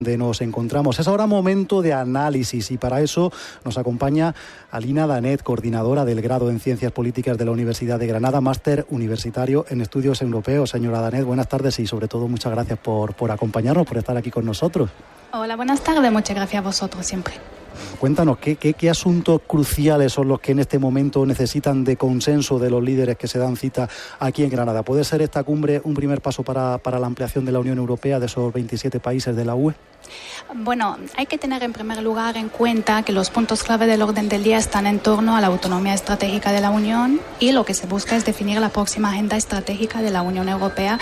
nos encontramos. Es ahora momento de análisis y para eso nos acompaña Alina Danet, coordinadora del grado en Ciencias Políticas de la Universidad de Granada, máster universitario en Estudios Europeos. Señora Danet, buenas tardes y sobre todo muchas gracias por acompañarnos, por estar aquí con nosotros. Hola, buenas tardes, muchas gracias a vosotros siempre. Cuéntanos, ¿qué asuntos cruciales son los que en este momento necesitan de consenso de los líderes que se dan cita aquí en Granada? ¿Puede ser esta cumbre un primer paso para la ampliación de la Unión Europea de esos 27 países de la UE? Bueno, hay que tener en primer lugar en cuenta que los puntos clave del orden del día están en torno a la autonomía estratégica de la Unión y lo que se busca es definir la próxima agenda estratégica de la Unión Europea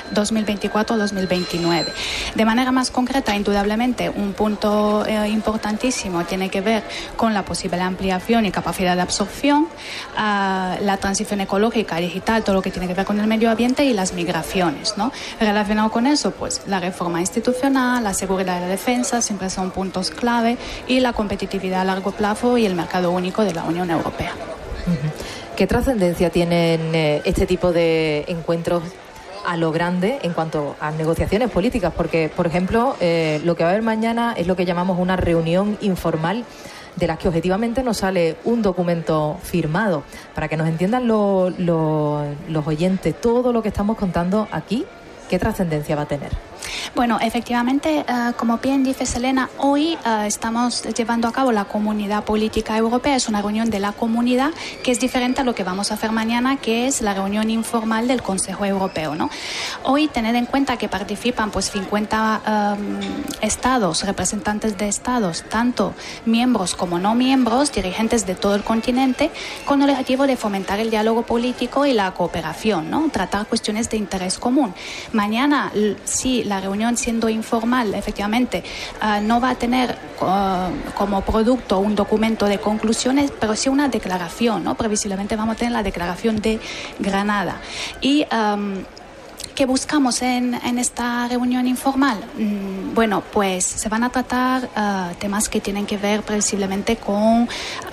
2024-2029. De manera más concreta, indudablemente, un punto importantísimo tiene que ver con la posible ampliación y capacidad de absorción, la transición ecológica, digital, todo lo que tiene que ver con el medio ambiente y las migraciones, ¿no? Relacionado con eso, pues la reforma institucional, la seguridad y la defensa siempre son puntos clave y la competitividad a largo plazo y el mercado único de la Unión Europea. ¿Qué trascendencia tienen este tipo de encuentros a lo grande en cuanto a negociaciones políticas? Porque, por ejemplo, lo que va a haber mañana es lo que llamamos una reunión informal de las que objetivamente nos sale un documento firmado. Para que nos entiendan los oyentes, todo lo que estamos contando aquí, ¿qué trascendencia va a tener? Bueno, efectivamente, como bien dice Selena, hoy estamos llevando a cabo la Comunidad Política Europea. Es una reunión de la comunidad que es diferente a lo que vamos a hacer mañana, que es la reunión informal del Consejo Europeo, ¿no? Hoy, tened en cuenta que participan pues 50 estados, representantes de estados, tanto miembros como no miembros, dirigentes de todo el continente, con el objetivo de fomentar el diálogo político y la cooperación, ¿no? Tratar cuestiones de interés común. Mañana, sí, la reunión siendo informal, efectivamente, no va a tener como producto un documento de conclusiones, pero sí una declaración, ¿no? Previsiblemente vamos a tener la declaración de Granada. Y ¿qué buscamos en esta reunión informal? Bueno, pues se van a tratar temas que tienen que ver previsiblemente con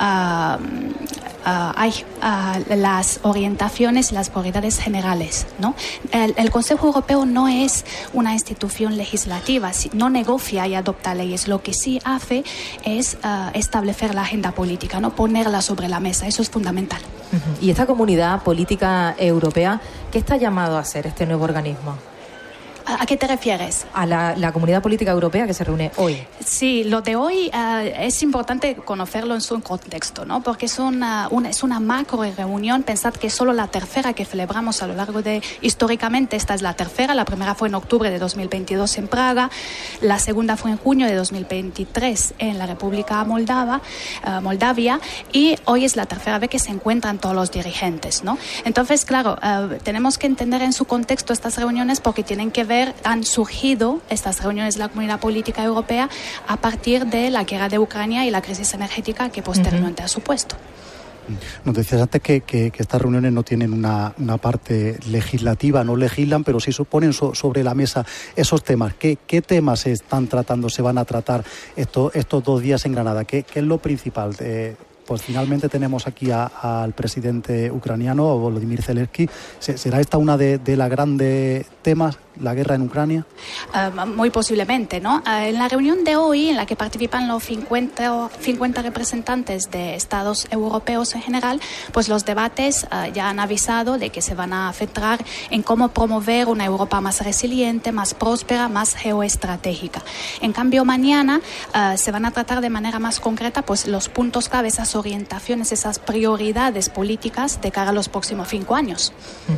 las orientaciones y las prioridades generales, ¿no? El Consejo Europeo no es una institución legislativa, no negocia y adopta leyes. Lo que sí hace es establecer la agenda política, no ponerla sobre la mesa. Eso es fundamental. ¿Y esta comunidad política europea, qué está llamado a hacer este nuevo organismo? ¿A qué te refieres? A la comunidad política europea que se reúne hoy. Sí, lo de hoy es importante conocerlo en su contexto, ¿no? Porque es una macro reunión. Pensad que es solo la tercera que celebramos a lo largo de... Históricamente esta es la tercera. La primera fue en octubre de 2022 en Praga. La segunda fue en junio de 2023 en la República Moldavia. Y hoy es la tercera vez que se encuentran todos los dirigentes, ¿no? Entonces, claro, tenemos que entender en su contexto estas reuniones porque tienen que ver, han surgido estas reuniones de la Comunidad Política Europea a partir de la guerra de Ucrania y la crisis energética que posteriormente ha supuesto. Nos decías antes que estas reuniones no tienen una parte legislativa, no legislan, pero sí ponen sobre la mesa esos temas. ¿Qué temas se están tratando, se van a tratar estos 2 días en Granada? ¿Qué es lo principal? Pues finalmente tenemos aquí al presidente ucraniano, Volodymyr Zelensky. ¿Será esta una de las grandes temas, la guerra en Ucrania? Muy posiblemente, ¿no? En la reunión de hoy, en la que participan los 50 representantes de estados europeos en general, pues los debates ya han avisado de que se van a centrar en cómo promover una Europa más resiliente, más próspera, más geoestratégica. En cambio, mañana se van a tratar de manera más concreta pues los puntos clave, esas orientaciones, esas prioridades políticas de cara a los próximos 5 años.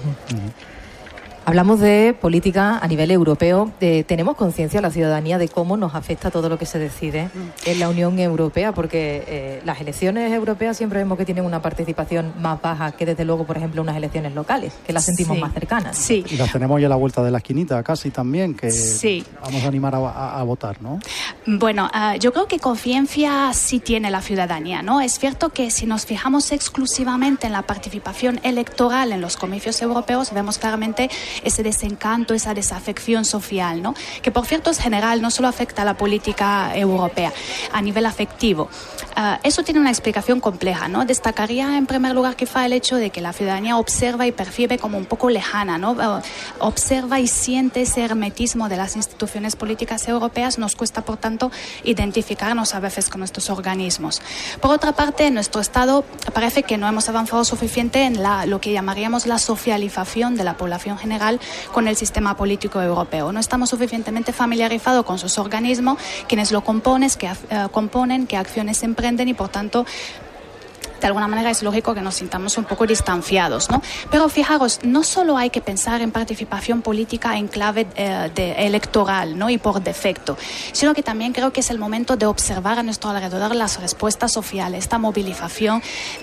Hablamos de política a nivel europeo. ¿Tenemos conciencia la ciudadanía de cómo nos afecta todo lo que se decide en la Unión Europea? Porque las elecciones europeas siempre vemos que tienen una participación más baja que, desde luego, por ejemplo, unas elecciones locales, que las sentimos más cercanas. Sí. Y las tenemos ya a la vuelta de la esquinita casi también, que vamos a animar a votar, ¿no? Bueno, yo creo que conciencia sí tiene la ciudadanía, ¿no? Es cierto que si nos fijamos exclusivamente en la participación electoral en los comicios europeos, vemos claramente ese desencanto, esa desafección social, ¿no? Que por cierto es general, no solo afecta a la política europea, a nivel afectivo. Eso tiene una explicación compleja, ¿no? Destacaría en primer lugar quizá el hecho de que la ciudadanía observa y percibe como un poco lejana, ¿no? Observa y siente ese hermetismo de las instituciones políticas europeas, nos cuesta por tanto identificarnos a veces con estos organismos. Por otra parte, en nuestro Estado parece que no hemos avanzado suficiente en lo que llamaríamos la socialización de la población general con el sistema político europeo. No estamos suficientemente familiarizados con sus organismos, quienes lo componen, qué acciones se emprenden y por tanto de alguna manera es lógico que nos sintamos un poco distanciados, ¿no? Pero fijaros, no solo hay que pensar en participación política en clave electoral, ¿no? Y por defecto, sino que también creo que es el momento de observar a nuestro alrededor las respuestas sociales, esta movilización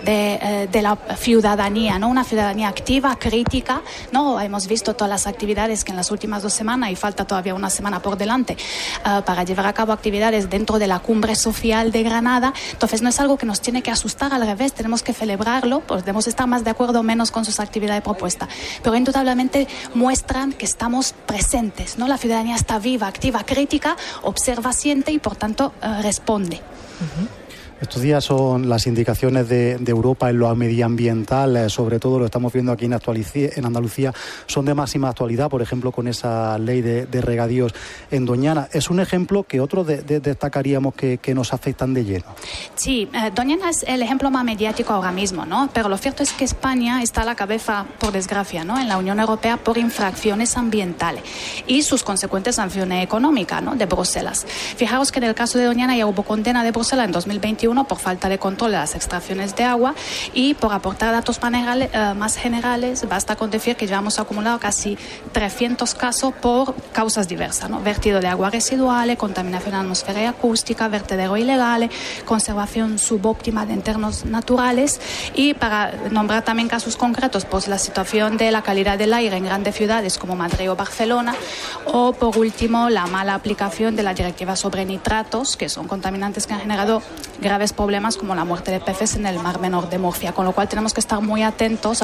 de la ciudadanía, ¿no? Una ciudadanía activa, crítica, ¿no? Hemos visto todas las actividades que en las últimas 2 semanas, y falta todavía una semana por delante, para llevar a cabo actividades dentro de la cumbre social de Granada. Entonces no es algo que nos tiene que asustar, al revés, tenemos que celebrarlo, podemos estar más de acuerdo o menos con sus actividades propuestas, pero indudablemente muestran que estamos presentes, ¿no? La ciudadanía está viva, activa, crítica, observa, siente y por tanto responde. Uh-huh. Estos días son las indicaciones de Europa en lo medioambiental, sobre todo lo estamos viendo aquí en Andalucía, son de máxima actualidad, por ejemplo, con esa ley de regadíos en Doñana. Es un ejemplo que otros destacaríamos que nos afectan de lleno. Sí, Doñana es el ejemplo más mediático ahora mismo, ¿no? Pero lo cierto es que España está a la cabeza, por desgracia, ¿no? En la Unión Europea por infracciones ambientales y sus consecuentes sanciones económicas, ¿no? De Bruselas. Fijaos que en el caso de Doñana ya hubo condena de Bruselas en 2021 por falta de control de las extracciones de agua, y por aportar datos más generales, basta con decir que llevamos acumulado casi 300 casos por causas diversas, ¿no? Vertido de aguas residuales, contaminación atmosférica y acústica, vertedero ilegales, conservación subóptima de entornos naturales, y para nombrar también casos concretos, pues la situación de la calidad del aire en grandes ciudades como Madrid o Barcelona, o por último la mala aplicación de la directiva sobre nitratos, que son contaminantes que han generado graves problemas como la muerte de peces en el Mar Menor de Murcia, con lo cual tenemos que estar muy atentas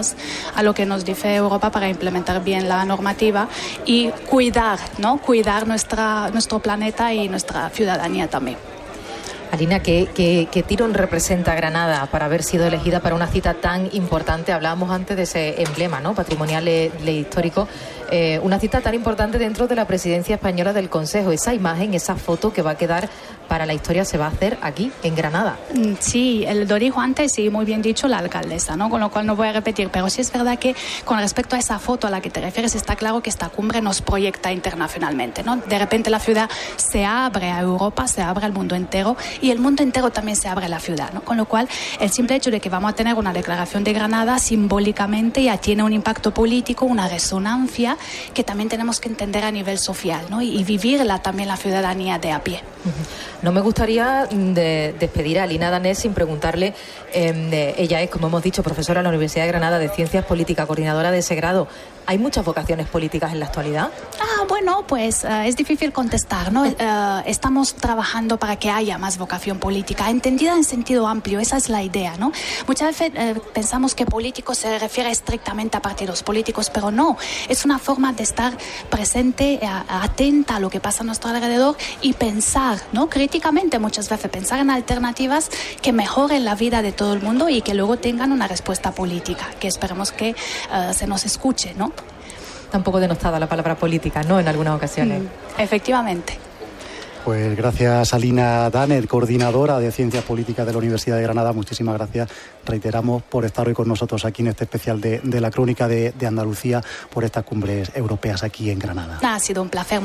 a lo que nos dice Europa para implementar bien la normativa y cuidar, ¿no? Cuidar nuestro planeta y nuestra ciudadanía también. Alina, ¿qué tirón representa Granada para haber sido elegida para una cita tan importante? Hablábamos antes de ese emblema, ¿no? Patrimonial e histórico. Una cita tan importante dentro de la presidencia española del Consejo. Esa imagen, esa foto que va a quedar para la historia se va a hacer aquí, en Granada. Sí, lo dijo antes y muy bien dicho la alcaldesa, ¿no? Con lo cual no voy a repetir, pero sí es verdad que con respecto a esa foto a la que te refieres, está claro que esta cumbre nos proyecta internacionalmente, ¿no? De repente la ciudad se abre a Europa, se abre al mundo entero, y el mundo entero también se abre a la ciudad, ¿no? Con lo cual el simple hecho de que vamos a tener una declaración de Granada simbólicamente ya tiene un impacto político, una resonancia que también tenemos que entender a nivel social, ¿no? Y vivirla también la ciudadanía de a pie. No me gustaría despedir a Alina Danés sin preguntarle, ella es, como hemos dicho, profesora en la Universidad de Granada de Ciencias Políticas, coordinadora de ese grado. ¿Hay muchas vocaciones políticas en la actualidad? Bueno, pues es difícil contestar, ¿no? Estamos trabajando para que haya más vocación política, entendida en sentido amplio, esa es la idea, ¿no? Muchas veces pensamos que político se refiere estrictamente a partidos políticos, pero no, es una forma de estar presente, atenta a lo que pasa a nuestro alrededor y pensar, ¿no? Críticamente muchas veces, pensar en alternativas que mejoren la vida de todo el mundo y que luego tengan una respuesta política, que esperemos que se nos escuche, ¿no? Tampoco denostada la palabra política, ¿no? En algunas ocasiones. Efectivamente. Pues gracias, Alina Danés, coordinadora de Ciencias Políticas de la Universidad de Granada. Muchísimas gracias, reiteramos, por estar hoy con nosotros aquí en este especial de la Crónica de Andalucía por estas cumbres europeas aquí en Granada. Ha sido un placer.